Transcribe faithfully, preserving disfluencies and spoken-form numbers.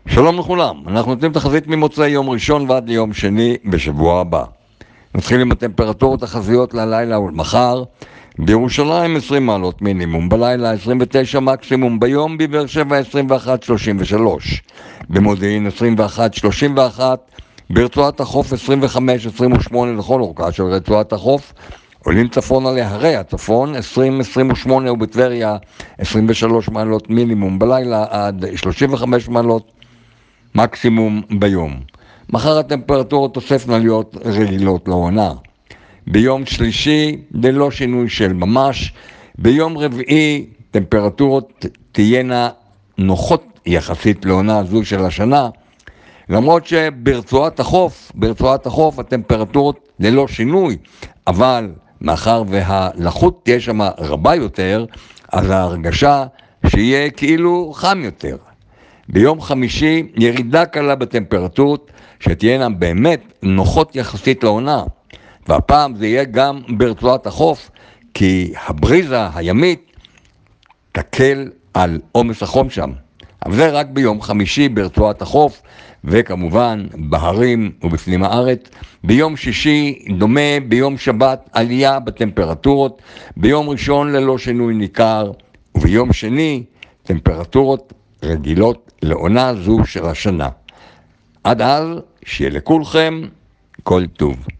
שלום לכולם, אנחנו נותנים תחזית ממוצאי יום ראשון ועד ליום שני בשבוע הבא. נתחיל עם הטמפרטורות החזיות ללילה ולמחר. בירושלים עשרים מעלות מינימום, בלילה עשרים ותשע מקסימום, ביום בבאר שבע עשרים ואחת שלושים ושלוש, במודיעין עשרים ואחת שלושים ואחת, ברצועת החוף עשרים וחמש עשרים ושמונה לכל אורכה של רצועת החוף, עולים צפונה להרי הצפון עשרים עשרים ושמונה, ובטבריה עשרים ושלוש מעלות מינימום בלילה עד שלושים וחמש מעלות מקסימום ביום. מחר הטמפרטורות תוספנה להיות רגילות לעונה. ביום שלישי ללא שינוי של ממש. ביום רביעי טמפרטורות תהיינה נוחות יחסית לעונה זו של השנה, למרות שברצועת החוף, ברצועת החוף הטמפרטורות ללא שינוי, אבל מאחר והלחות תהיה שם רבה יותר, אז ההרגשה שיהיה כאילו חם יותר. ביום חמישי ירידה קלה בטמפרטורות שתהיינה באמת נוחות יחסית לעונה, והפעם זה יהיה גם ברצועת החוף, כי הבריזה הימית תקל על עומס החום שם. אבל זה רק ביום חמישי ברצועת החוף, וכמובן בהרים ובפנים הארץ. ביום שישי דומה, ביום שבת עלייה בטמפרטורות, ביום ראשון ללא שינוי ניכר, וביום שני טמפרטורות רגילות לעונה זו של השנה. עד אז שיהיה לכולכם כל טוב.